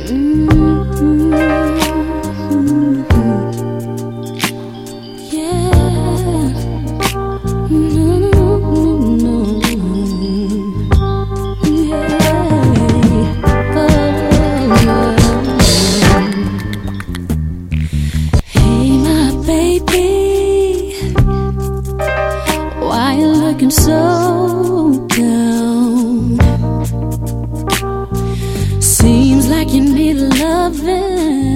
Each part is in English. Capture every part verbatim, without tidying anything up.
Mm-hmm. Yeah. No, no, no, no. Yeah. Oh. Hey, my baby, why you looking so down? Seems like you need loving.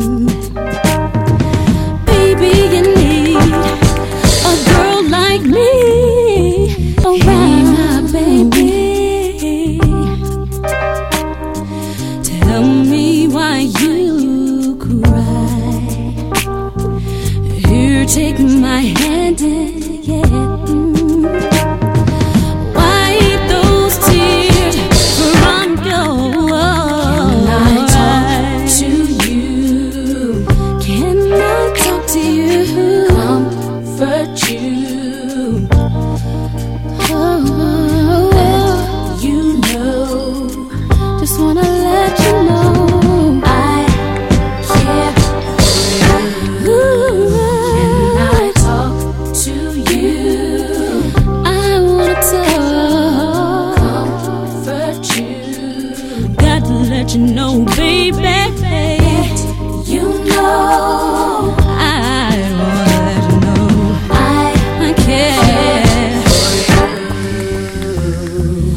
Baby, you need a girl like me around. Hey, my baby, tell me why you cry. Here, take my hand and yeah. Let you know, baby, you know, I wanna let you know I, I care for you.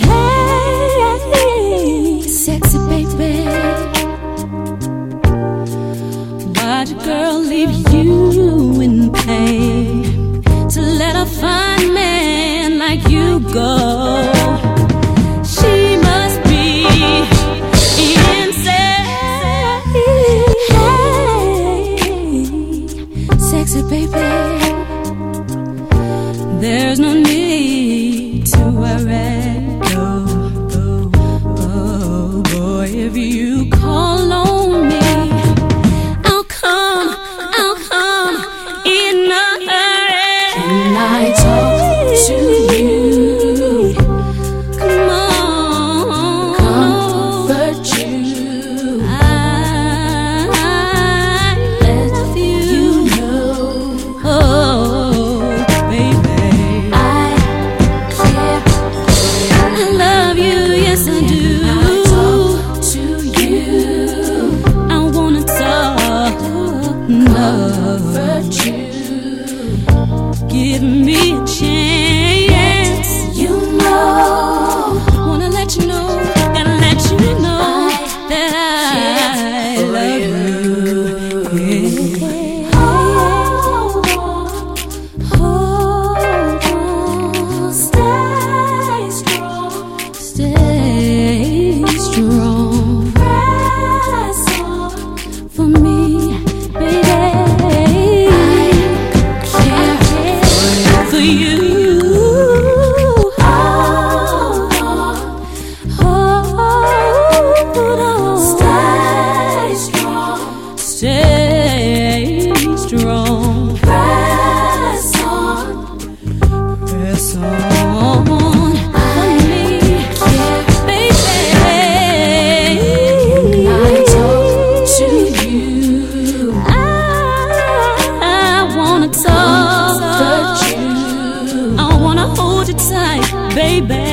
Hey, sexy baby, why'd your girl leave you in pain to let a fine man like you go? Baby, there's no need to worry. Oh, oh, oh, boy, if you call on me, I'll come, I'll come in a hurry. Can I talk to you? Come on, comfort you. I, I love you. Oh, baby, I care for you. I love you, yes I do. I talk to you. I wanna talk, comfort you. Give me a chance. You know, wanna let you know, gotta let you know that I love you. Yeah. Stay strong, press on for me, baby. I care for you. Hold on, hold on. Stay strong, stay strong. Press on, press on. Baby,